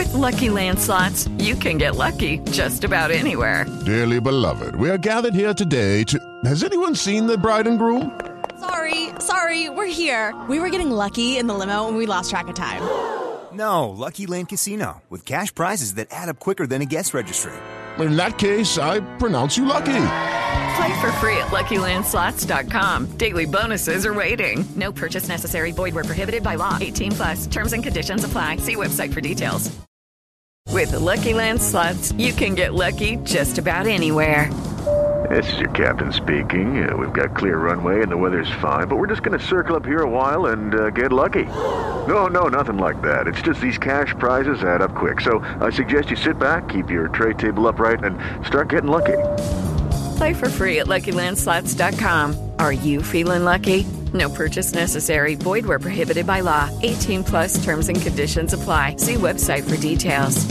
With Lucky Land Slots, you can get lucky just about anywhere. Dearly beloved, we are gathered here today to... Has anyone seen the bride and groom? Sorry, we're here. We were getting lucky in the limo and we lost track of time. No, Lucky Land Casino, with cash prizes that add up quicker than a guest registry. In that case, I pronounce you lucky. Play for free at LuckyLandSlots.com. Daily bonuses are waiting. No purchase necessary. Void where prohibited by law. 18+. Terms and conditions apply. See website for details. With Lucky Land Slots, you can get lucky just about anywhere. This is your captain speaking. We've got clear runway and the weather's fine, but we're just going to circle up here a while and get lucky. No, nothing like that. It's just these cash prizes add up quick. So I suggest you sit back, keep your tray table upright, and start getting lucky. Play for free at LuckyLandSlots.com. Are you feeling lucky? No purchase necessary. Void where prohibited by law. 18+ terms and conditions apply. See website for details.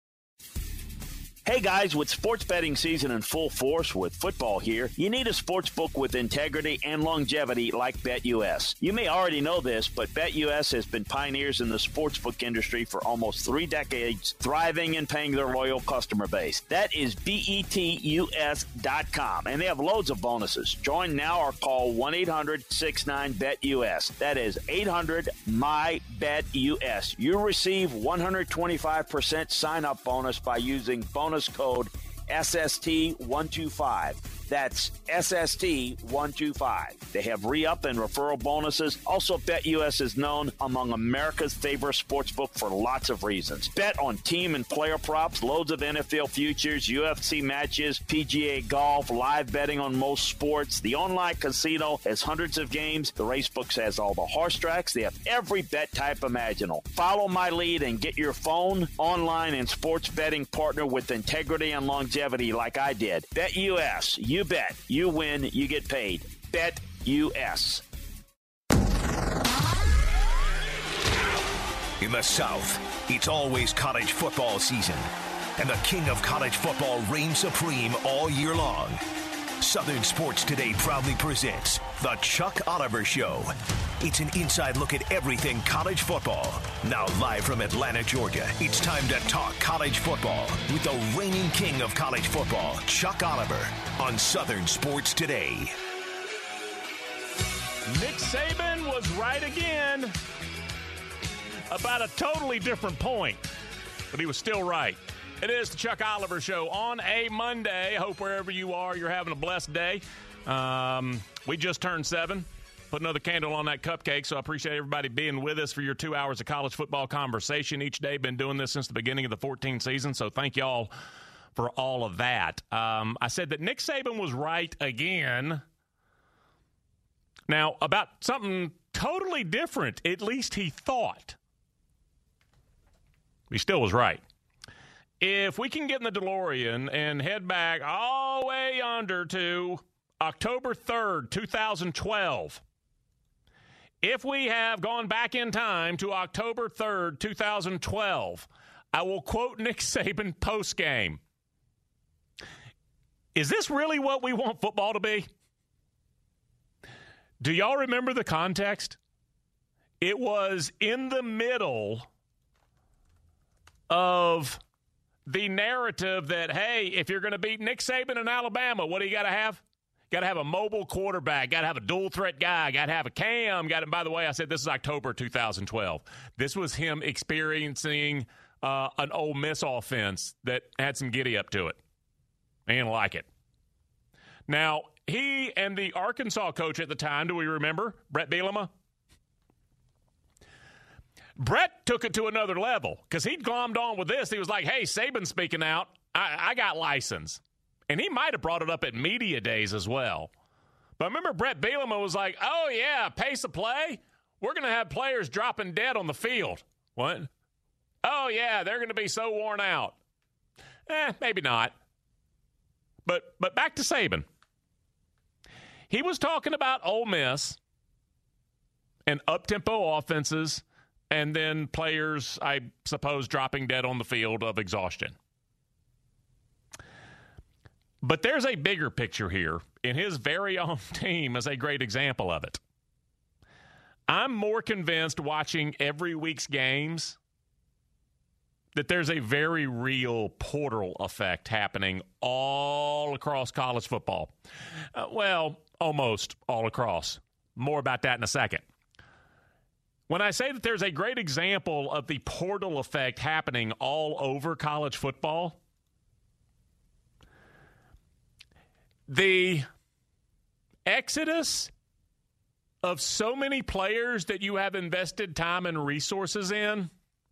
Hey guys, with sports betting season in full force with football here, you need a sports book with integrity and longevity like BetUS. You may already know this, but BetUS has been pioneers in the sportsbook industry for almost 3 decades, thriving and paying their loyal customer base. That is BETUS.com, and they have loads of bonuses. Join now or call 1-800-69-BET-US. That is 800-MY-BET-US. You receive 125% sign-up bonus by using bonus code SST125. That's SST125. They have re-up and referral bonuses. Also, BetUS is known among America's favorite sportsbook for lots of reasons. Bet on team and player props, loads of NFL futures, UFC matches, PGA golf, live betting on most sports. The online casino has hundreds of games. The racebooks has all the horse tracks. They have every bet type imaginable. Follow my lead and get your phone, online, and sports betting partner with integrity and longevity like I did. BetUS. You bet. You win. You get paid. BetUS. In the South, it's always college football season, and the king of college football reigns supreme all year long. Southern Sports Today proudly presents The Chuck Oliver Show. It's an inside look at everything college football. Now live from Atlanta, Georgia, it's time to talk college football with the reigning king of college football, Chuck Oliver, on Southern Sports Today. Nick Saban was right again about a totally different point, but he was still right. It is the Chuck Oliver Show on a Monday. I hope wherever you are, you're having a blessed day. We just turned 7. Put another candle on that cupcake, so I appreciate everybody being with us for your 2 hours of college football conversation each day. Been doing this since the beginning of the 14th season, so thank y'all for all of that. I said that Nick Saban was right again. Now, about something totally different, at least he thought. He still was right. If we can get in the DeLorean and head back all the way yonder to October 3rd, 2012, if we have gone back in time to October 3rd, 2012, I will quote Nick Saban postgame. Is this really what we want football to be? Do y'all remember the context? It was in the middle of the narrative that, hey, if you're going to beat Nick Saban in Alabama, what do you got to have? Got to have a mobile quarterback. Got to have a dual threat guy. Got to have a Cam. By the way, I said this is October 2012. This was him experiencing an Ole Miss offense that had some giddy up to it. I didn't like it. Now, he and the Arkansas coach at the time, do we remember? Brett Bielema? Brett took it to another level because he'd glommed on with this. He was like, hey, Saban's speaking out. I got license. And he might have brought it up at media days as well. But remember, Brett Bielema was like, oh, yeah, pace of play? We're going to have players dropping dead on the field. What? Oh, yeah, they're going to be so worn out. Maybe not. But back to Saban. He was talking about Ole Miss and up-tempo offenses and then players, I suppose, dropping dead on the field of exhaustion. But there's a bigger picture here, and his very own team is a great example of it. I'm more convinced watching every week's games that there's a very real portal effect happening all across college football. Well, almost all across. More about that in a second. When I say that there's a great example of the portal effect happening all over college football, the exodus of so many players that you have invested time and resources in,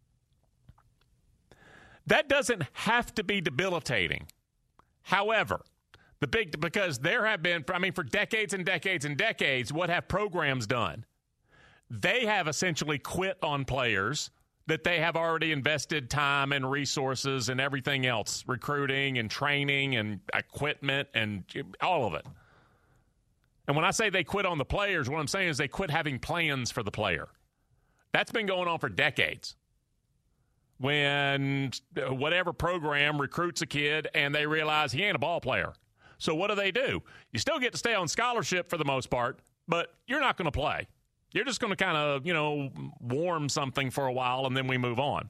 that doesn't have to be debilitating. However, because there have been, for decades and decades and decades, what have programs done? They have essentially quit on players that they have already invested time and resources and everything else, recruiting and training and equipment and all of it. And when I say they quit on the players, what I'm saying is they quit having plans for the player. That's been going on for decades. When whatever program recruits a kid and they realize he ain't a ball player. So what do? You still get to stay on scholarship for the most part, but you're not going to play. You're just going to kind of, warm something for a while and then we move on.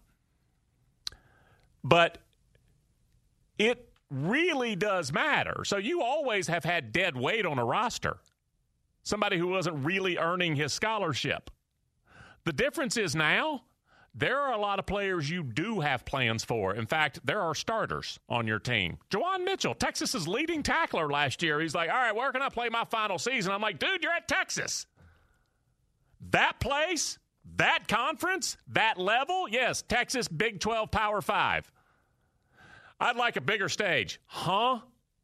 But it really does matter. So you always have had dead weight on a roster. Somebody who wasn't really earning his scholarship. The difference is now there are a lot of players you do have plans for. In fact, there are starters on your team. Juwan Mitchell, Texas's leading tackler last year. He's like, all right, where can I play my final season? I'm like, dude, you're at Texas. That place, that conference, that level, yes, Texas, Big 12, Power 5. I'd like a bigger stage. Huh?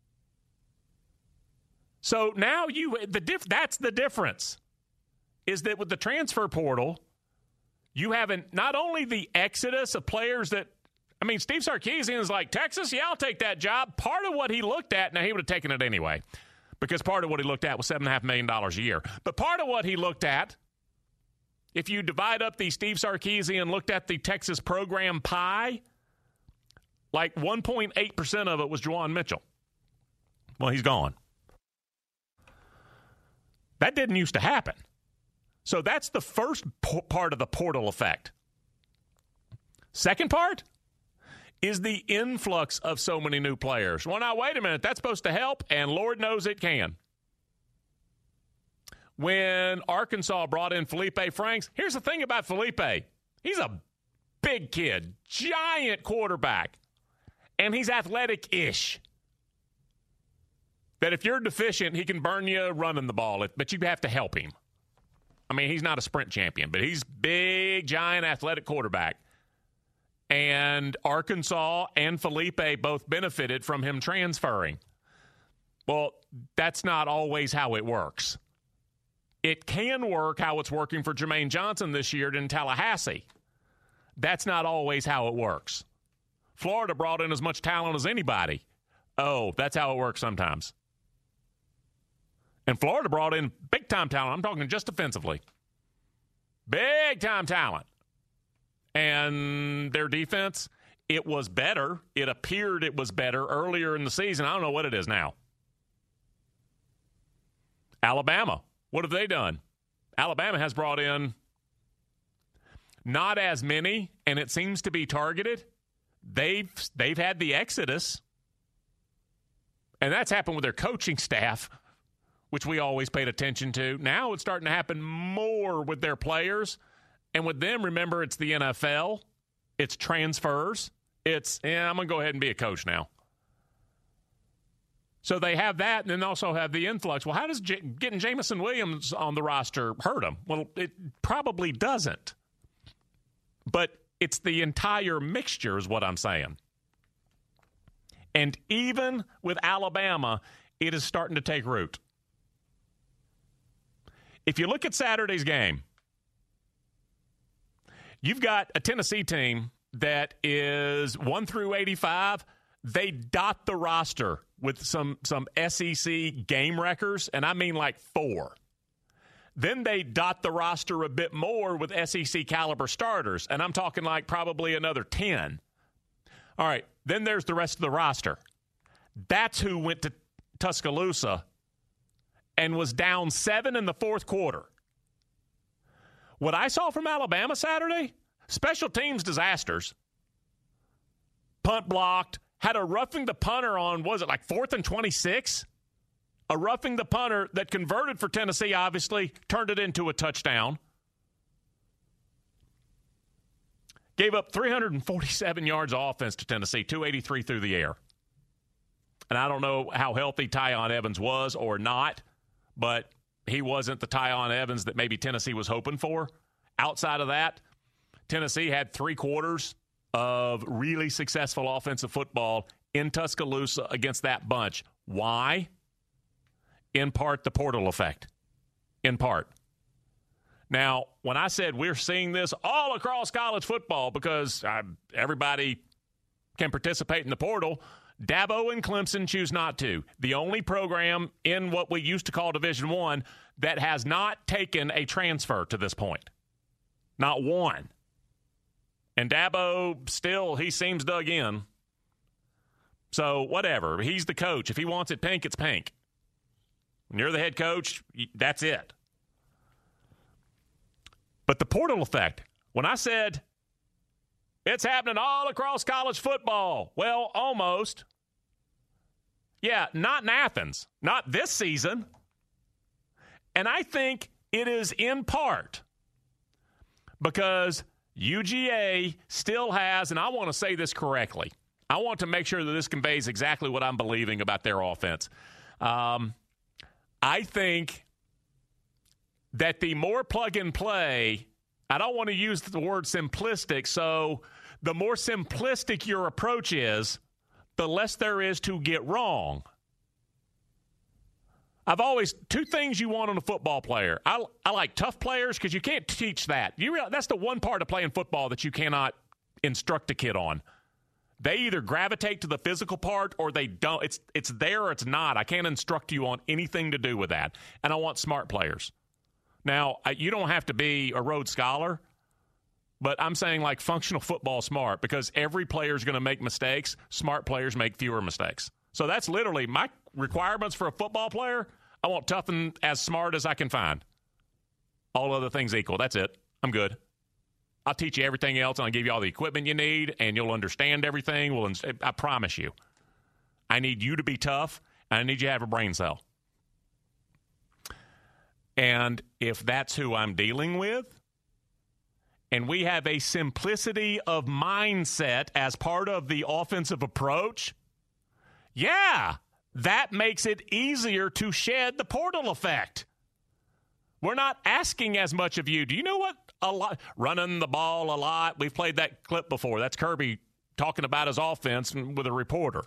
So now that's the difference, is that with the transfer portal, you haven't not only the exodus of players that, Steve Sarkisian is like, Texas, yeah, I'll take that job. Part of what he looked at, now he would have taken it anyway, because part of what he looked at was $7.5 million a year. But part of what he looked at, if you divide up the Steve Sarkisian, looked at the Texas program pie, like 1.8% of it was Juwan Mitchell. Well, he's gone. That didn't used to happen. So that's the first part of the portal effect. Second part is the influx of so many new players. Well, now, wait a minute. That's supposed to help, and Lord knows it can. When Arkansas brought in Felipe Franks, here's the thing about Felipe. He's a big kid, giant quarterback, and he's athletic-ish. That if you're deficient, he can burn you running the ball, but you have to help him. He's not a sprint champion, but he's big, giant, athletic quarterback. And Arkansas and Felipe both benefited from him transferring. Well, that's not always how it works. It can work how it's working for Jermaine Johnson this year in Tallahassee. That's not always how it works. Florida brought in as much talent as anybody. Oh, that's how it works sometimes. And Florida brought in big-time talent. I'm talking just defensively. Big-time talent. And their defense, it was better. It appeared it was better earlier in the season. I don't know what it is now. Alabama, what have they done? Alabama has brought in not as many, and it seems to be targeted. They've had the exodus, and that's happened with their coaching staff, which we always paid attention to. Now it's starting to happen more with their players. And with them, remember, it's the NFL. It's transfers. I'm going to go ahead and be a coach now. So they have that, and then also have the influx. Well, how does getting Jameson Williams on the roster hurt them? Well, it probably doesn't. But it's the entire mixture is what I'm saying. And even with Alabama, it is starting to take root. If you look at Saturday's game, you've got a Tennessee team that is 1 through 85. They dot the roster with some SEC game wreckers, and I mean like 4. Then they dot the roster a bit more with SEC caliber starters, and I'm talking like probably another 10. All right, then there's the rest of the roster. That's who went to Tuscaloosa and was down 7 in the fourth quarter. What I saw from Alabama Saturday, special teams disasters. punt blocked, had a roughing the punter on, was it like 4th and 26? A roughing the punter that converted for Tennessee, obviously, turned it into a touchdown. Gave up 347 yards of offense to Tennessee, 283 through the air. And I don't know how healthy Tyon Evans was or not, but he wasn't the Tyon Evans that maybe Tennessee was hoping for. Outside of that, Tennessee had 3 quarters of really successful offensive football in Tuscaloosa against that bunch. Why? In part, the portal effect. In part. Now, when I said we're seeing this all across college football because everybody can participate in the portal, Dabo and Clemson choose not to. The only program in what we used to call Division I that has not taken a transfer to this point. Not one. And Dabo still, he seems dug in. So, whatever. He's the coach. If he wants it pink, it's pink. When you're the head coach, that's it. But the portal effect, when I said it's happening all across college football, well, almost. Yeah, not in Athens. Not this season. And I think it is in part because UGA still has, and I want to say this correctly, I want to make sure that this conveys exactly what I'm believing about their offense. I think that the more plug and play, I don't want to use the word simplistic, so the more simplistic your approach is, the less there is to get wrong. I've always, 2 things you want on a football player. I like tough players because you can't teach that. That's the one part of playing football that you cannot instruct a kid on. They either gravitate to the physical part or they don't. It's there or it's not. I can't instruct you on anything to do with that. And I want smart players. Now, you don't have to be a Rhodes Scholar, but I'm saying like functional football smart because every player is going to make mistakes. Smart players make fewer mistakes. So that's literally my requirements for a football player. I want tough and as smart as I can find. All other things equal. That's it. I'm good. I'll teach you everything else, and I'll give you all the equipment you need, and you'll understand everything. I promise you. I need you to be tough, and I need you to have a brain cell. And if that's who I'm dealing with, and we have a simplicity of mindset as part of the offensive approach, yeah, that makes it easier to shed the portal effect. We're not asking as much of you. Do you know what? A lot, running the ball a lot. We've played that clip before. That's Kirby talking about his offense with a reporter.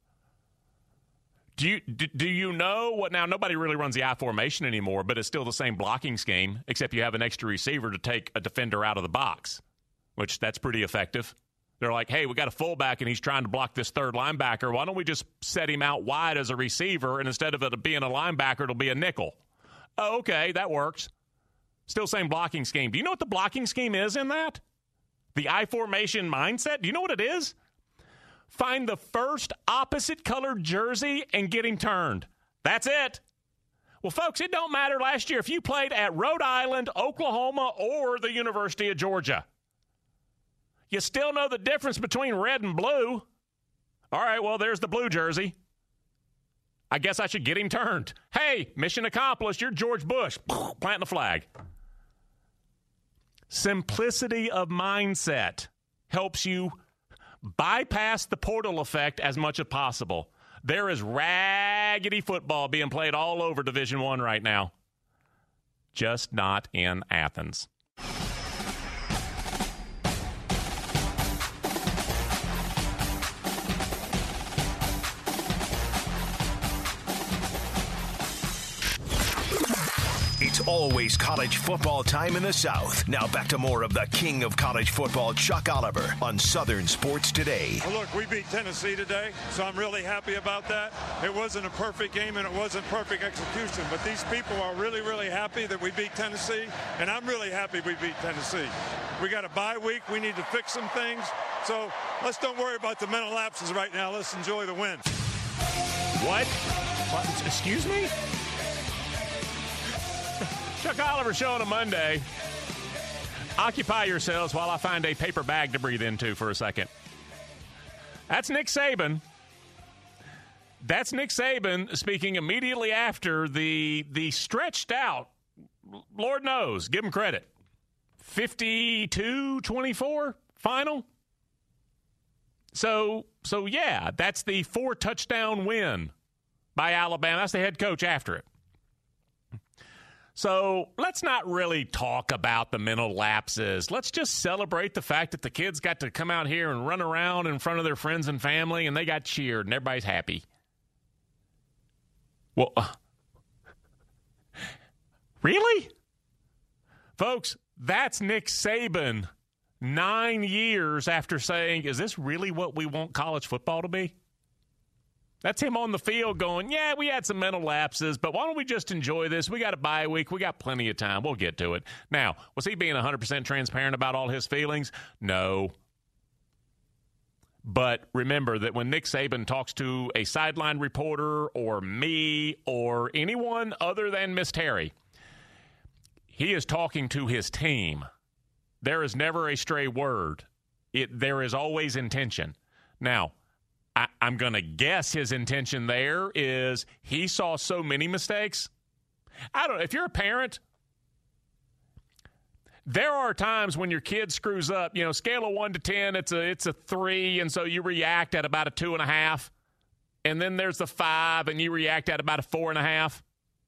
Do you know what? Now, nobody really runs the I formation anymore, but it's still the same blocking scheme, except you have an extra receiver to take a defender out of the box, which that's pretty effective. They're like, hey, we got a fullback, and he's trying to block this third linebacker. Why don't we just set him out wide as a receiver, and instead of it being a linebacker, it'll be a nickel? Oh, okay, that works. Still same blocking scheme. Do you know what the blocking scheme is in that? The I formation mindset? Do you know what it is? Find the first opposite colored jersey and get him turned. That's it. Well, folks, it don't matter last year if you played at Rhode Island, Oklahoma, or the University of Georgia. You still know the difference between red and blue. All right, well, there's the blue jersey. I guess I should get him turned. Hey, mission accomplished. You're George Bush. Planting the flag. Simplicity of mindset helps you bypass the portal effect as much as possible. There is raggedy football being played all over Division I right now. Just not in Athens. It's always college football time in the South. Now back to more of the king of college football, Chuck Oliver, on Southern Sports Today. Well, look, we beat Tennessee today, so I'm really happy about that. It wasn't a perfect game, and it wasn't perfect execution, but these people are really, really happy that we beat Tennessee, and I'm really happy we beat Tennessee. We got a bye week. We need to fix some things, so let's don't worry about the mental lapses right now. Let's enjoy the win. What? Excuse me? Chuck Oliver Show on a Monday. Occupy yourselves while I find a paper bag to breathe into for a second. That's Nick Saban. That's Nick Saban speaking immediately after the stretched out, Lord knows, give him credit, 52-24 final. So yeah, that's the 4-touchdown win by Alabama. That's the head coach after it. So let's not really talk about the mental lapses. Let's just celebrate the fact that the kids got to come out here and run around in front of their friends and family, and they got cheered, and everybody's happy. Well, really? Folks, that's Nick Saban 9 years after saying, is this really what we want college football to be? That's him on the field going, yeah, we had some mental lapses, but why don't we just enjoy this? We got a bye week. We got plenty of time. We'll get to it. Now, was he being 100% transparent about all his feelings? No. But remember that when Nick Saban talks to a sideline reporter or me or anyone other than Miss Terry, he is talking to his team. There is never a stray word. There is always intention. Now, I'm going to guess his intention there is he saw so many mistakes. I don't know. If you're a parent, there are times when your kid screws up. You know, scale of 1 to 10, it's a 3, and so you react at about a 2.5. And then there's the 5, and you react at about a 4.5.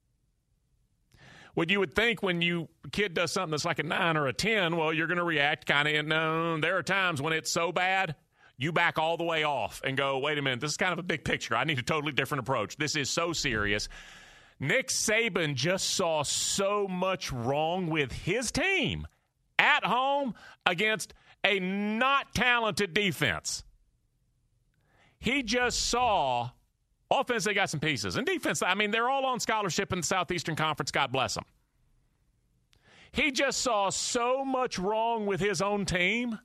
What you would think when your kid does something that's like a 9 or a 10, well, you're going to react kind of. No, there are times when it's so bad, you back all the way off and go, wait a minute, this is kind of a big picture. I need a totally different approach. This is so serious. Nick Saban just saw so much wrong with his team at home against a not talented defense. He just saw offense, they got some pieces. And defense, I mean, they're all on scholarship in the Southeastern Conference. God bless them. He just saw so much wrong with his own team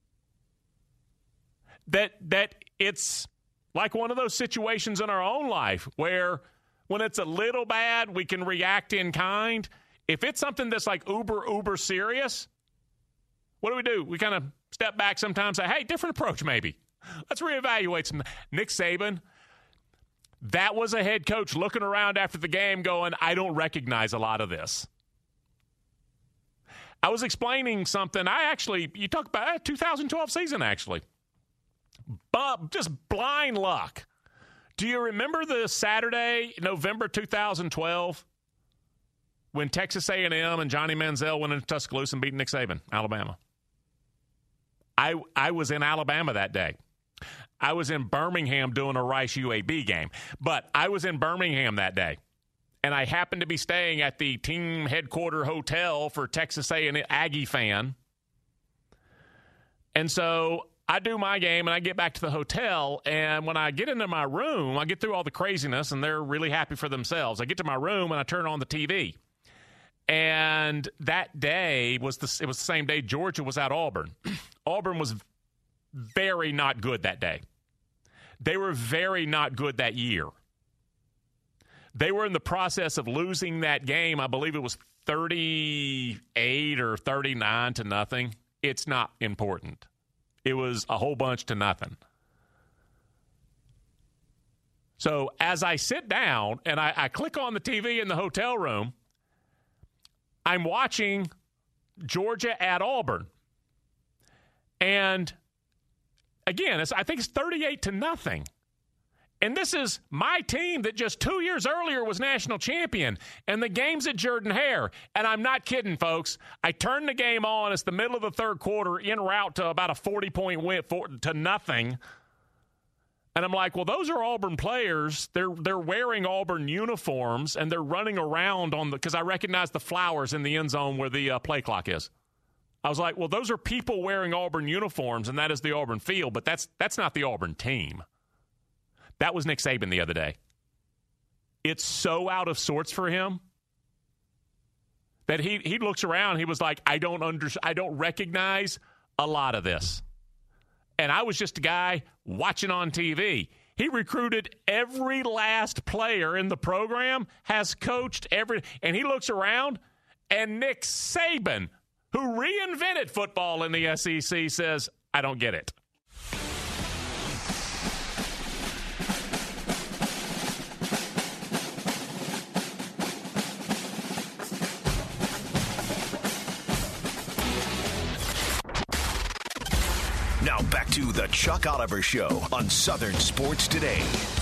that it's like one of those situations in our own life where when it's a little bad, we can react in kind. If it's something that's like uber serious, what do? We kind of step back sometimes and say, hey, different approach maybe. Let's reevaluate some. Nick Saban, that was a head coach looking around after the game going, I don't recognize a lot of this. I was explaining something. You talk about 2012 season, actually. But just blind luck. Do you remember the Saturday, November 2012, when Texas A&M and Johnny Manziel went into Tuscaloosa and beat Nick Saban, Alabama? I was in Alabama that day. I was in Birmingham doing a Rice UAB game. But I was in Birmingham that day. And I happened to be staying at the team headquarter hotel for Texas A&M Aggie fan. And so I do my game, and I get back to the hotel, and when I get into my room, I get through all the craziness, and they're really happy for themselves. I get to my room, and I turn on the TV. And that day it was the same day Georgia was at Auburn. Auburn was very not good that day. They were very not good that year. They were in the process of losing that game. I believe it was 38 or 39 to nothing. It's not important. It was a whole bunch to nothing. So as I sit down and I click on the TV in the hotel room, I'm watching Georgia at Auburn. And again, I think it's 38 to nothing. And this is my team that just 2 years earlier was national champion. And the game's at Jordan-Hare. And I'm not kidding, folks. I turn the game on. It's the middle of the third quarter, en route to about a 40-point win to nothing. And I'm like, well, those are Auburn players. They're wearing Auburn uniforms, and they're running around because I recognize the flowers in the end zone where the play clock is. I was like, well, those are people wearing Auburn uniforms, and that is the Auburn field. But that's not the Auburn team. That was Nick Saban the other day. It's so out of sorts for him that he looks around. He was like, I don't recognize a lot of this. And I was just a guy watching on TV. He recruited every last player in the program, has coached and he looks around, and Nick Saban, who reinvented football in the SEC, says, I don't get it. to The Chuck Oliver Show on Southern Sports Today.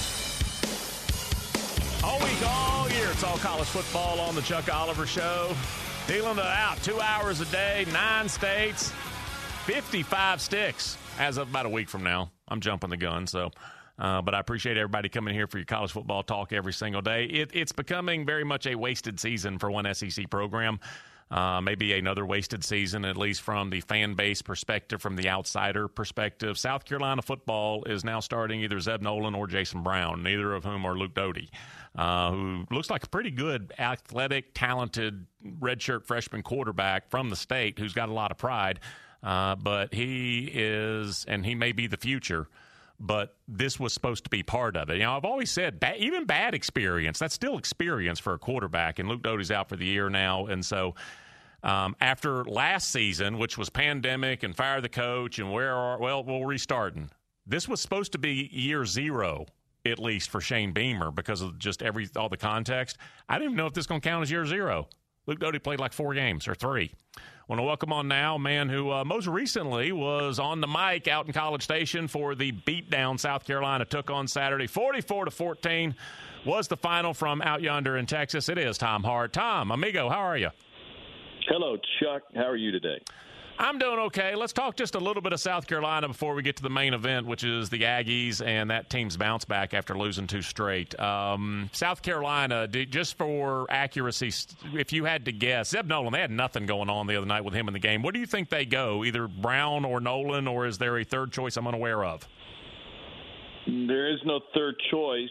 All week, all year, it's all college football on The Chuck Oliver Show. Dealing it out 2 hours a day, 9 states, 55 sticks as of about a week from now. I'm jumping the gun, so... but I appreciate everybody coming here for your college football talk every single day. It's becoming very much a wasted season for one SEC program. Maybe another wasted season, at least from the fan base perspective, from the outsider perspective. South Carolina football is now starting either Zeb Nolan or Jason Brown, neither of whom are Luke Doty, who looks like a pretty good, athletic, talented, redshirt freshman quarterback from the state who's got a lot of pride. But he is, and he may be the future, but this was supposed to be part of it. You know, I've always said, even bad experience, that's still experience for a quarterback, and Luke Doty's out for the year now. And so after last season, which was pandemic and fire the coach and we're restarting. This was supposed to be year zero, at least for Shane Beamer, because of just all the context. I didn't even know if this is going to count as year zero. Luke Doty played like 4 games or 3. I want to welcome on now a man who most recently was on the mic out in College Station for the beatdown South Carolina took on Saturday. 44-14 was the final from out yonder in Texas. It is Tom Hart. Tom, amigo, how are you? Hello, Chuck. How are you today? I'm doing okay. Let's talk just a little bit of South Carolina before we get to the main event, which is the Aggies and that team's bounce back after losing 2 straight. South Carolina, just for accuracy, if you had to guess, Zeb Nolan, they had nothing going on the other night with him in the game. Where do you think they go, either Brown or Nolan, or is there a third choice I'm unaware of? There is no third choice.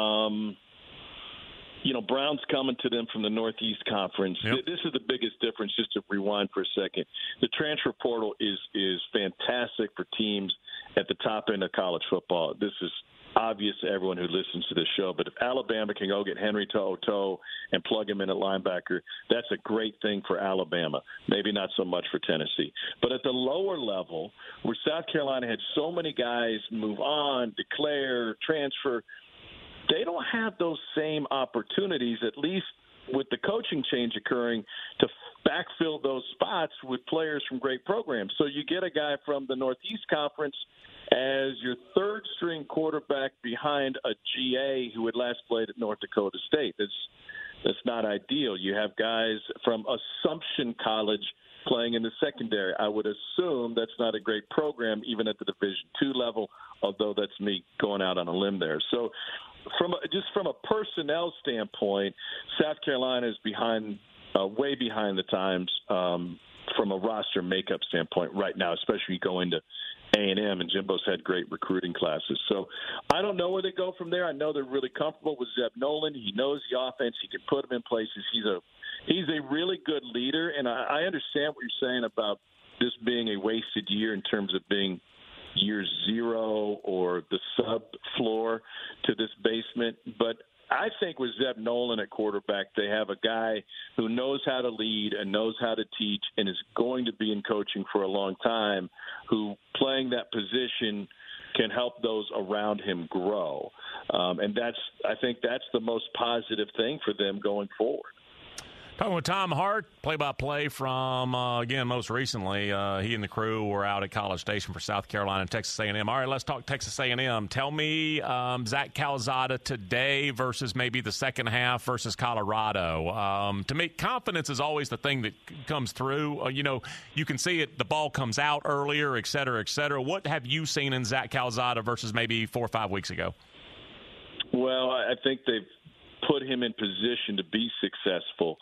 Brown's coming to them from the Northeast Conference. Yep. This is the biggest difference, just to rewind for a second. The transfer portal is fantastic for teams at the top end of college football. This is obvious to everyone who listens to this show, but if Alabama can go get Henry To'oTo'o and plug him in at linebacker, that's a great thing for Alabama. Maybe not so much for Tennessee. But at the lower level, where South Carolina had so many guys move on, declare, transfer, they don't have those same opportunities, at least with the coaching change occurring, to backfill those spots with players from great programs. So you get a guy from the Northeast Conference as your third-string quarterback behind a GA who had last played at North Dakota State. That's not ideal. You have guys from Assumption College playing in the secondary. I would assume that's not a great program, even at the Division II level, although that's me going out on a limb there. So from a personnel standpoint, South Carolina is way behind the times from a roster makeup standpoint right now, especially going to A&M, and Jimbo's had great recruiting classes. So I don't know where they go from there. I know they're really comfortable with Zeb Nolan. He knows the offense. He can put them in places. He's a really good leader, and I understand what you're saying about this being a wasted year in terms of being year zero or the sub-floor to this basement. But I think with Zeb Nolan at quarterback, they have a guy who knows how to lead and knows how to teach and is going to be in coaching for a long time, who playing that position can help those around him grow. And I think that's the most positive thing for them going forward. Talking with Tom Hart, play-by-play from, again, most recently, he and the crew were out at College Station for South Carolina and Texas A&M. All right, let's talk Texas A&M. Tell me Zach Calzada today versus maybe the second half versus Colorado. To me, confidence is always the thing that comes through. You can see it, the ball comes out earlier, et cetera, et cetera. What have you seen in Zach Calzada versus maybe 4 or 5 weeks ago? Well, I think they've put him in position to be successful.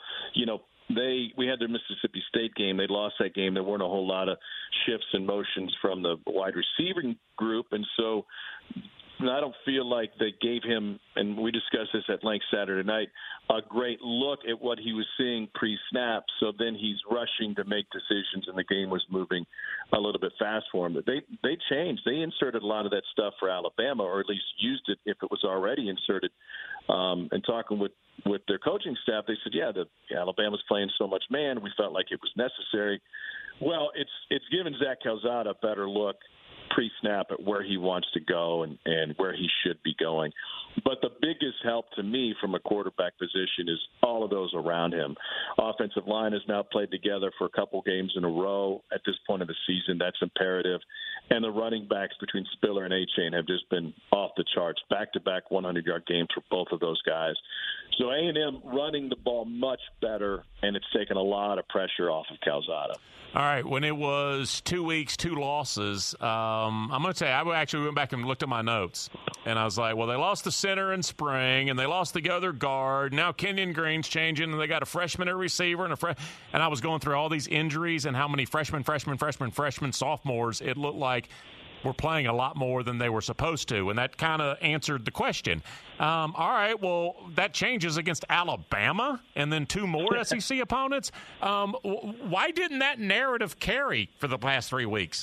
We had their Mississippi State game. They lost that game. There weren't a whole lot of shifts and motions from the wide receiving group, and so I don't feel like they gave him, and we discussed this at length Saturday night, a great look at what he was seeing pre-snap. So then he's rushing to make decisions, and the game was moving a little bit fast for him. But they changed. They inserted a lot of that stuff for Alabama, or at least used it if it was already inserted. And talking with their coaching staff, they said, Alabama's playing so much man, we felt like it was necessary. Well, it's given Zach Calzada a better look pre-snap at where he wants to go and where he should be going. But the biggest help to me from a quarterback position is all of those around him. Offensive line has now played together for a couple games in a row at this point of the season. That's imperative. And the running backs between Spiller and Achane have just been off the charts. Back-to-back 100-yard games for both of those guys. So A&M running the ball much better, and it's taken a lot of pressure off of Calzada. All right, when it was 2 weeks, 2 losses, I'm going to tell you, I actually went back and looked at my notes, and I was like, well, they lost the center in spring, and they lost the other guard. Now Kenyon Green's changing, and they got a freshman at receiver, and I was going through all these injuries and how many freshmen, sophomores it looked like were playing a lot more than they were supposed to, and that kind of answered the question. All right, well, that changes against Alabama and then 2 more SEC opponents. Why didn't that narrative carry for the past 3 weeks?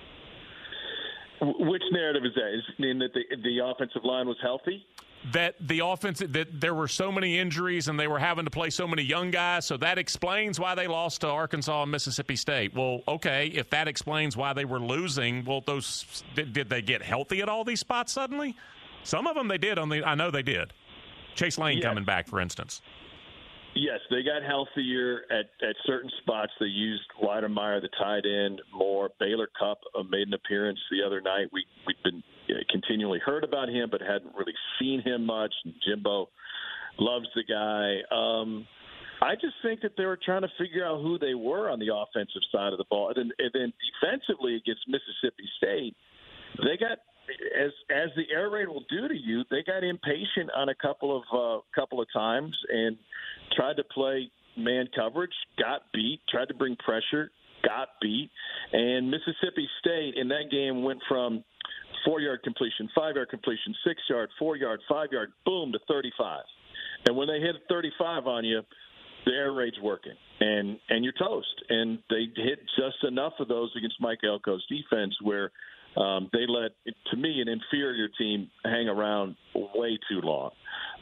Which narrative is that? Is it mean that the offensive line was healthy? That the offense, that there were so many injuries and they were having to play so many young guys, so that explains why they lost to Arkansas and Mississippi State. Well, okay, if that explains why they were losing, well, did they get healthy at all these spots suddenly? Some of them they did. I know they did. Chase Lane coming back, for instance. Yes, they got healthier at certain spots. They used Weidemeyer, the tight end, more. Baylor Cupp made an appearance the other night. We've been continually heard about him, but hadn't really seen him much. Jimbo loves the guy. I just think that they were trying to figure out who they were on the offensive side of the ball. And then defensively against Mississippi State, they got, as the air raid will do to you, they got impatient on a couple of times and tried to play man coverage, got beat, tried to bring pressure, got beat. And Mississippi State in that game went from 4-yard completion, 5-yard completion, 6-yard, 4-yard, 5-yard, boom, to 35. And when they hit 35 on you, the air raid's working, and you're toast. And they hit just enough of those against Mike Elko's defense where they let, to me, an inferior team hang around way too long.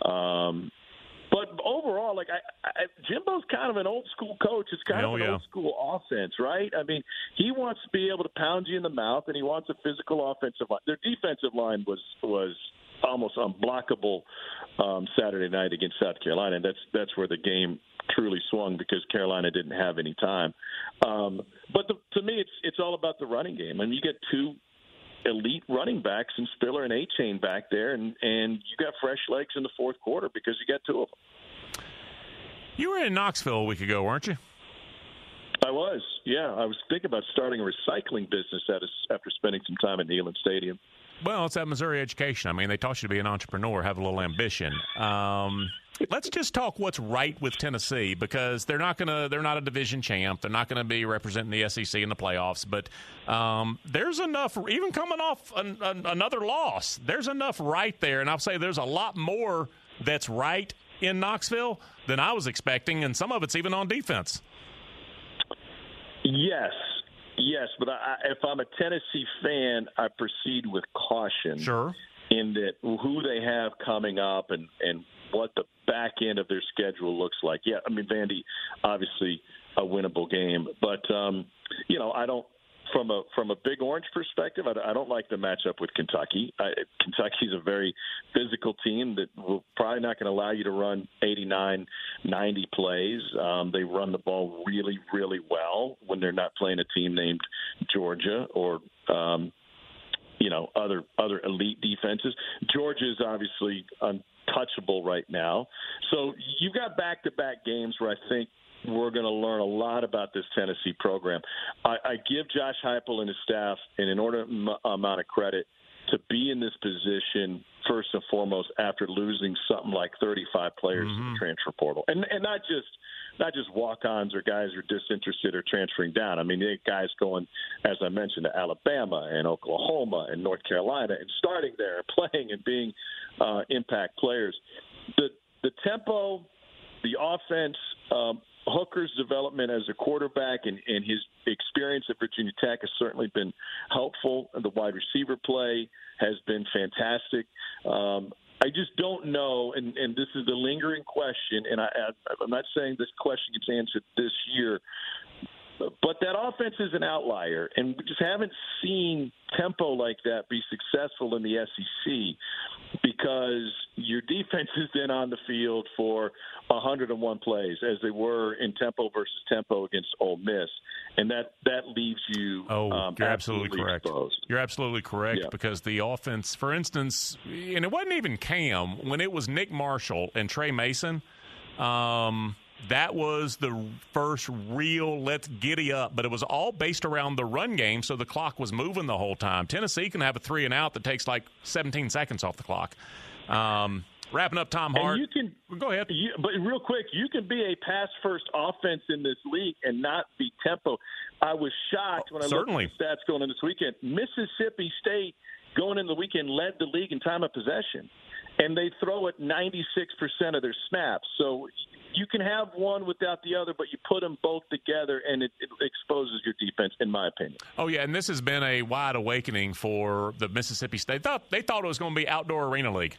But overall, like Jimbo's kind of an old school coach. It's kind of an old school offense, right? I mean, he wants to be able to pound you in the mouth, and he wants a physical offensive line. Their defensive line was almost unblockable Saturday night against South Carolina, and that's where the game truly swung because Carolina didn't have any time. But to me, it's all about the running game. I mean, you get 2 elite running backs and Spiller and Achane back there, and you got fresh legs in the fourth quarter because you got 2 of them. You were in Knoxville a week ago, weren't you? I was, yeah. I was thinking about starting a recycling business after spending some time at Neyland Stadium. Well, it's that Missouri education. I mean, they taught you to be an entrepreneur, have a little ambition. Let's just talk what's right with Tennessee because they're not a division champ. They're not going to be representing the SEC in the playoffs. But there's enough, even coming off another loss, there's enough right there. And I'll say there's a lot more that's right in Knoxville than I was expecting, and some of it's even on defense. Yes, but if I'm a Tennessee fan, I proceed with caution. Sure. In that who they have coming up and what the back end of their schedule looks like. Yeah, I mean, Vandy, obviously a winnable game. But, I don't – from a Big Orange perspective, I don't like the matchup with Kentucky. Kentucky's a very physical team that will probably not going to allow you to run 89, 90 plays. They run the ball really, really well when they're not playing a team named Georgia or other elite defenses. Georgia is obviously untouchable right now. So you've got back-to-back games where I think we're going to learn a lot about this Tennessee program. I give Josh Heupel and his staff an inordinate amount of credit to be in this position first and foremost after losing something like 35 players in the transfer portal, and not just walk-ons or guys who are disinterested or transferring down. I mean, they guys going, as I mentioned, to Alabama and Oklahoma and North Carolina and starting there and playing and being impact players. The tempo, the offense. Hooker's development as a quarterback and his experience at Virginia Tech has certainly been helpful. The wide receiver play has been fantastic. I just don't know, and this is the lingering question, and I'm not saying this question gets answered this year. But that offense is an outlier, and we just haven't seen tempo like that be successful in the SEC because your defense has been on the field for 101 plays, as they were in tempo versus tempo against Ole Miss, and that leaves you you're absolutely correct. Exposed. You're absolutely correct because the offense, for instance, and it wasn't even Cam, when it was Nick Marshall and Trey Mason, that was the first real let's giddy up, but it was all based around the run game, so the clock was moving the whole time. Tennessee can have a 3-and-out that takes like 17 seconds off the clock. Wrapping up, Tom Hart. Go ahead. But real quick, you can be a pass-first offense in this league and not be tempo. I was shocked when I looked at the stats going in this weekend. Mississippi State going into the weekend led the league in time of possession, and they throw it 96% of their snaps. So you can have one without the other, but you put them both together, and it exposes your defense, in my opinion. Oh, yeah, and this has been a wide awakening for the Mississippi State. They thought it was going to be Outdoor Arena League.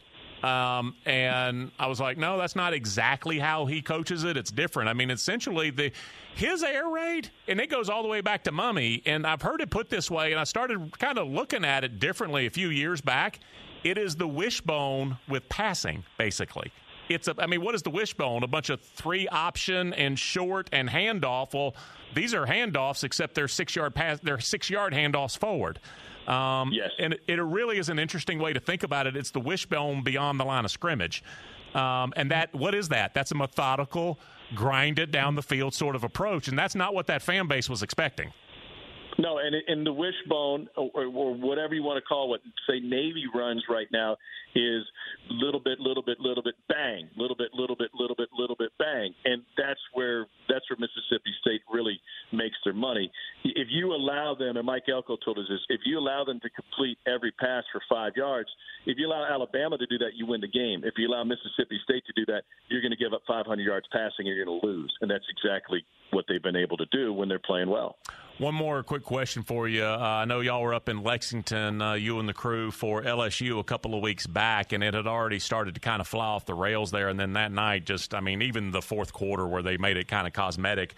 And I was like, no, that's not exactly how he coaches it. It's different. I mean, essentially, his air raid, and it goes all the way back to Mummy, and I've heard it put this way, and I started kind of looking at it differently a few years back. It is the wishbone with passing, basically. What is the wishbone? A bunch of 3-option and short and handoff. Well, these are handoffs, except they're 6-yard pass. They're 6-yard handoffs forward. Yes. And it really is an interesting way to think about it. It's the wishbone beyond the line of scrimmage. And what is that? That's a methodical, grind it down the field sort of approach. And that's not what that fan base was expecting. No, and in the wishbone, or whatever you want to call what, say, Navy runs right now, is little bit, bang, little bit, bang, and that's where Mississippi State really makes their money. If you allow them, and Mike Elko told us this, if you allow them to complete every pass for 5 yards, if you allow Alabama to do that, you win the game. If you allow Mississippi State to do that, you're going to give up 500 yards passing, and you're going to lose, and that's exactly what they've been able to do when they're playing well. One more quick question for you. I know y'all were up in Lexington, you and the crew, for LSU a couple of weeks back, and it had already started to kind of fly off the rails there. And then that night, even the fourth quarter where they made it kind of cosmetic.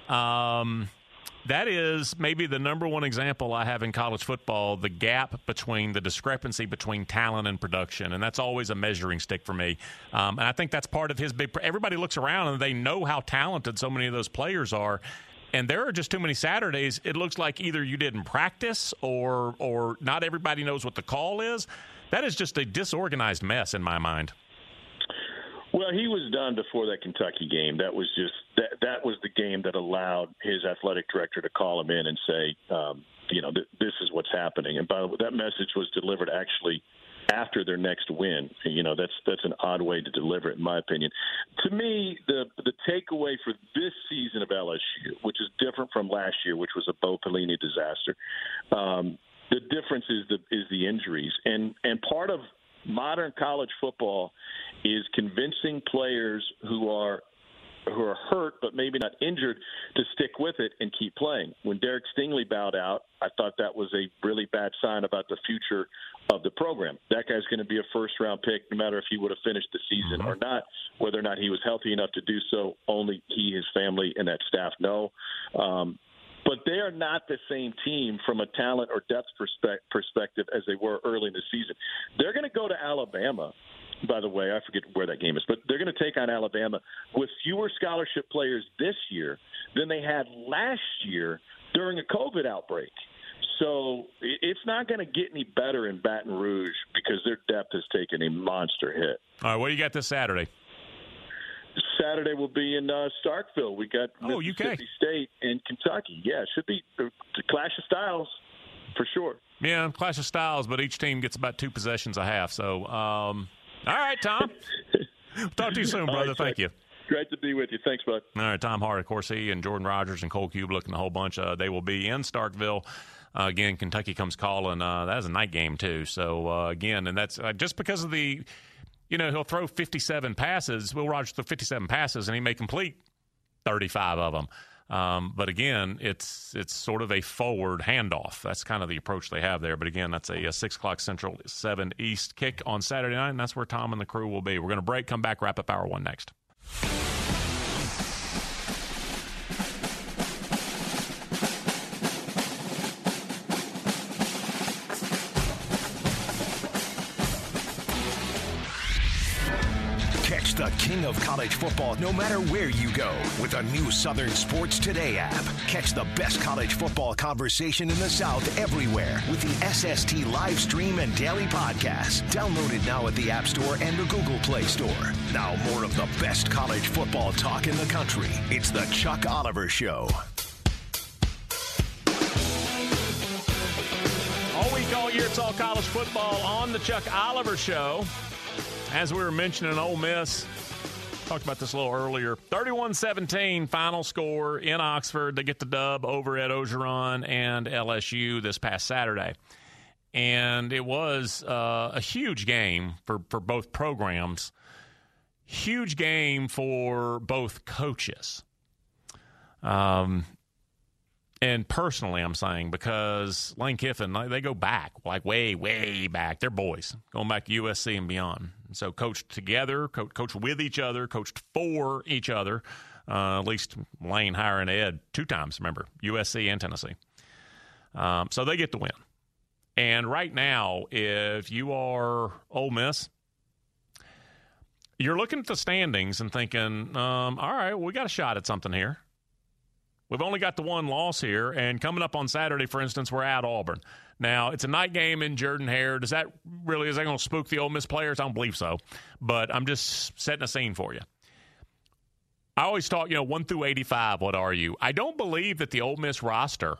That is maybe the number one example I have in college football, the discrepancy between talent and production. And that's always a measuring stick for me. And I think that's part of his everybody looks around and they know how talented so many of those players are. And there are just too many Saturdays. It looks like either you didn't practice or not everybody knows what the call is. That is just a disorganized mess in my mind. Well, he was done before that Kentucky game. That was just that was the game that allowed his athletic director to call him in and say, this is what's happening. And by the way, that message was delivered actually after their next win. That's an odd way to deliver it, in my opinion. To me, the takeaway for this season of LSU, which is different from last year, which was a Bo Pelini disaster, the difference is the injuries. And part of modern college football is convincing players who are hurt but maybe not injured to stick with it and keep playing. When Derek Stingley bowed out, I thought that was a really bad sign about the future of the program. That guy's going to be a first-round pick no matter if he would have finished the season or not. Whether or not he was healthy enough to do so, only he, his family, and that staff know. But they are not the same team from a talent or depth perspective as they were early in the season. They're going to go to Alabama. By the way, I forget where that game is, but they're going to take on Alabama with fewer scholarship players this year than they had last year during a COVID outbreak. So it's not going to get any better in Baton Rouge because their depth has taken a monster hit. All right, what do you got this Saturday? Saturday will be in Starkville. We got Mississippi State and Kentucky. Yeah, it should be a clash of styles for sure. Yeah, clash of styles, but each team gets about 2 possessions a half. So, all right, Tom. Talk to you soon, brother. Right, Thank you. Great to be with you. Thanks, bud. All right, Tom Hart, of course, he and Jordan Rogers and Cole Cubelic and a whole bunch. They will be in Starkville. Again, Kentucky comes calling. That is a night game, too. So, again, and that's just because of the – he'll throw 57 passes. Will Rogers throw 57 passes, and he may complete 35 of them. But, again, it's sort of a forward handoff. That's kind of the approach they have there. But, again, that's a 6 o'clock Central, 7 East kick on Saturday night, and that's where Tom and the crew will be. We're going to break, come back, wrap up Hour 1 next. Catch the king of college football no matter where you go with a new Southern Sports Today app. Catch the best college football conversation in the South everywhere with the SST live stream and daily podcast. Download it now at the App Store and the Google Play Store. Now more of the best college football talk in the country. It's the Chuck Oliver Show. All week, all year, it's all college football on the Chuck Oliver Show. As we were mentioning, Ole Miss, talked about this a little earlier, 31-17 final score in Oxford. They get the dub over at Orgeron and LSU this past Saturday. And it was a huge game for both programs. Huge game for both coaches. And personally, I'm saying, because Lane Kiffin, they go back, like way, way back. They're boys, going back to USC and beyond. And so coached together, coached with each other, coached for each other. At least Lane, Hire, and Ed 2 times, remember, USC and Tennessee. So they get the win. And right now, if you are Ole Miss, you're looking at the standings and thinking, all right, we got a shot at something here. We've only got the 1 loss here, and coming up on Saturday, for instance, we're at Auburn. Now, it's a night game in Jordan-Hare. Is that going to spook the Ole Miss players? I don't believe so, but I'm just setting a scene for you. I always talk, 1 through 85, what are you? I don't believe that the Ole Miss roster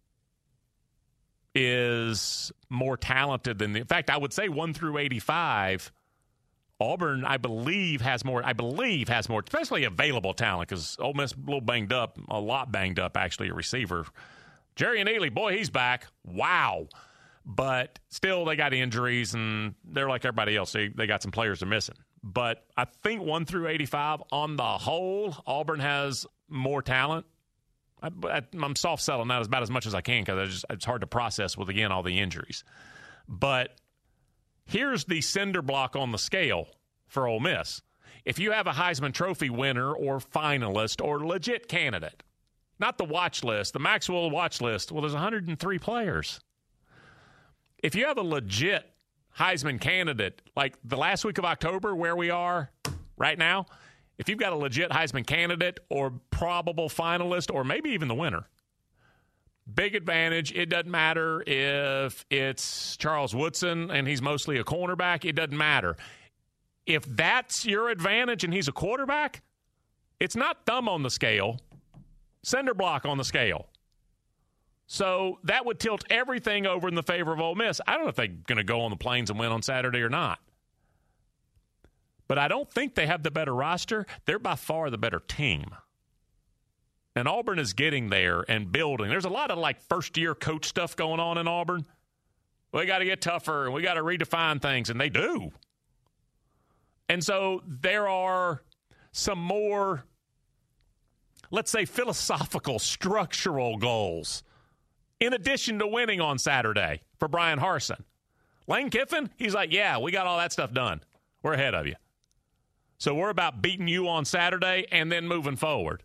is more talented than in fact, I would say 1 through 85. Auburn, I believe, has more, especially available talent, because Ole Miss a lot banged up, actually, a receiver. Jerry Neely, boy, he's back. Wow. But still, they got injuries, and they're like everybody else. They got some players they're missing. But I think 1 through 85, on the whole, Auburn has more talent. I'm soft-selling that about as much as I can, because it's hard to process with, again, all the injuries. But here's the cinder block on the scale for Ole Miss. If you have a Heisman Trophy winner or finalist or legit candidate, not the watch list, the Maxwell watch list, well, there's 103 players. If you have a legit Heisman candidate, like the last week of October, where we are right now, if you've got a legit Heisman candidate or probable finalist or maybe even the winner, big advantage. It doesn't matter if it's Charles Woodson and he's mostly a cornerback. It doesn't matter. If that's your advantage and he's a quarterback, it's not thumb on the scale, cinder block on the scale. So that would tilt everything over in the favor of Ole Miss. I don't know if they're going to go on the Plains and win on Saturday or not. But I don't think they have the better roster. They're by far the better team. And Auburn is getting there and building. There's a lot of, first-year coach stuff going on in Auburn. We got to get tougher, and we got to redefine things, and they do. And so there are some more, let's say, philosophical, structural goals in addition to winning on Saturday for Brian Harsin. Lane Kiffin, he's like, yeah, we got all that stuff done. We're ahead of you. So we're about beating you on Saturday and then moving forward.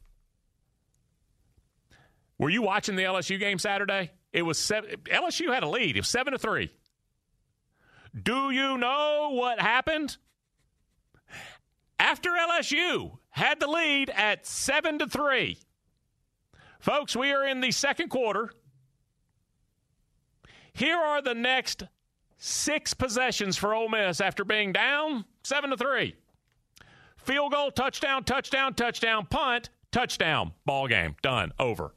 Were you watching the LSU game Saturday? It was LSU had a lead. It was 7-3. Do you know what happened? After LSU had the lead at 7-3. Folks, we are in the second quarter. Here are the next 6 possessions for Ole Miss after being down 7-3. Field goal, touchdown, touchdown, touchdown, punt, touchdown, ball game, done, over.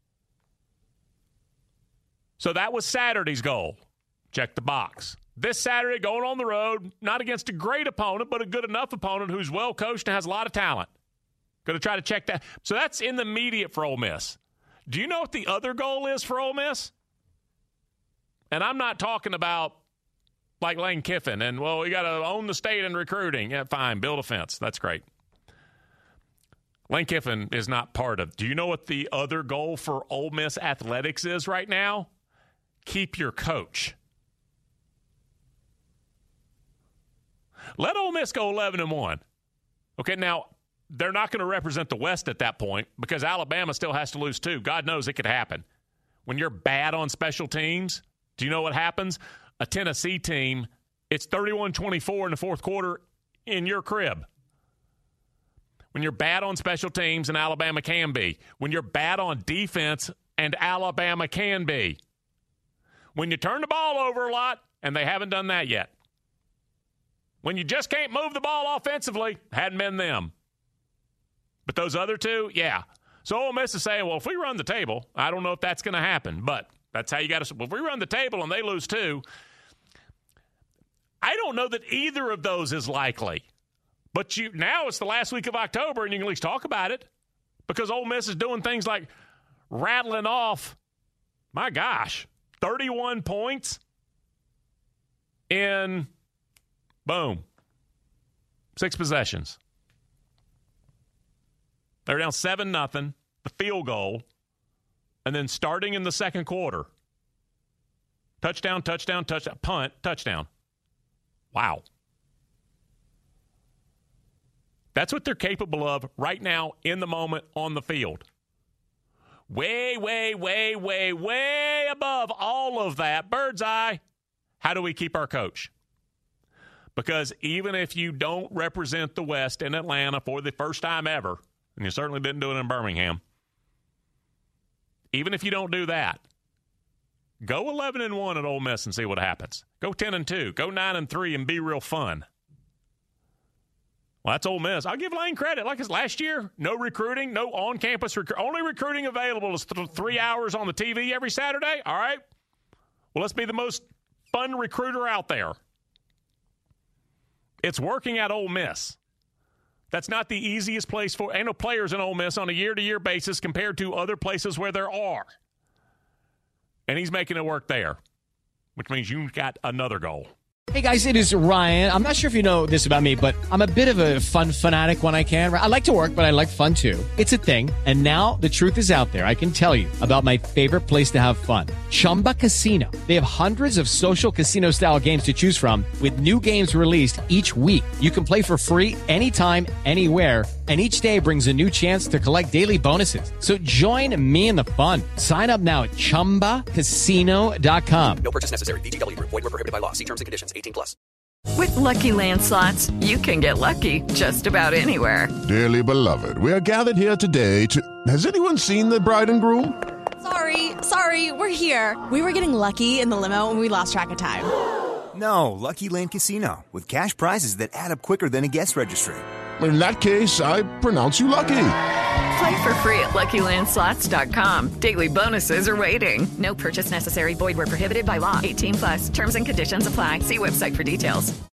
So that was Saturday's goal. Check the box. This Saturday, going on the road, not against a great opponent, but a good enough opponent who's well coached and has a lot of talent. Going to try to check that. So that's in the immediate for Ole Miss. Do you know what the other goal is for Ole Miss? And I'm not talking about like Lane Kiffin and, well, we got to own the state in recruiting. Yeah, fine, build a fence. That's great. Lane Kiffin is not part of. Do you know what the other goal for Ole Miss athletics is right now? Keep your coach. Let Ole Miss go 11-1. Okay, now, they're not going to represent the West at that point because Alabama still has to lose too. God knows it could happen. When you're bad on special teams, do you know what happens? A Tennessee team, it's 31-24 in the fourth quarter in your crib. when you're bad on special teams, and Alabama can be. When you're bad on defense, and Alabama can be. When you turn the ball over a lot, and they haven't done that yet. When you just can't move the ball offensively, hadn't been them. But those other two, yeah. So Ole Miss is saying, well, if we run the table, I don't know if that's going to happen, but that's how you got to. Well, if we run the table and they lose two, I don't know that either of those is likely. But now it's the last week of October, and you can at least talk about it because Ole Miss is doing things like rattling off, my gosh, 31 points in, boom, 6 possessions. They're down 7-0, the field goal, and then starting in the second quarter, touchdown, touchdown, touchdown, punt, touchdown. Wow. That's what they're capable of right now in the moment on the field. Way, way, way, way, way above all of that, bird's eye, how do we keep our coach? Because even if you don't represent the West in Atlanta for the first time ever, and you certainly didn't do it in Birmingham, even if you don't do that, go 11-1 at Ole Miss and see what happens. Go 10-2, go 9-3, and be real fun. Well, that's Ole Miss. I'll give Lane credit. Like his last year, no recruiting, no on-campus recruiting. Only recruiting available is 3 hours on the TV every Saturday. All right. Well, let's be the most fun recruiter out there. It's working at Ole Miss. That's not the easiest place for. Ain't no players in Ole Miss on a year-to-year basis compared to other places where there are. And he's making it work there, which means you got another goal. Hey, guys, it is Ryan. I'm not sure if you know this about me, but I'm a bit of a fun fanatic when I can. I like to work, but I like fun, too. It's a thing. And now the truth is out there. I can tell you about my favorite place to have fun. Chumba Casino. They have hundreds of social casino-style games to choose from with new games released each week. You can play for free anytime, anywhere, and each day brings a new chance to collect daily bonuses. So join me in the fun. Sign up now at ChumbaCasino.com. No purchase necessary. VGW. Void where prohibited by law. See terms and conditions. 18+. With Lucky Land Slots, you can get lucky just about anywhere. Dearly beloved, we are gathered here today to... Has anyone seen the bride and groom? Sorry, we're here. We were getting lucky in the limo and we lost track of time. No, Lucky Land Casino, with cash prizes that add up quicker than a guest registry. In that case, I pronounce you lucky. Play for free at LuckyLandSlots.com. Daily bonuses are waiting. No purchase necessary. Void where prohibited by law. 18+. Terms and conditions apply. See website for details.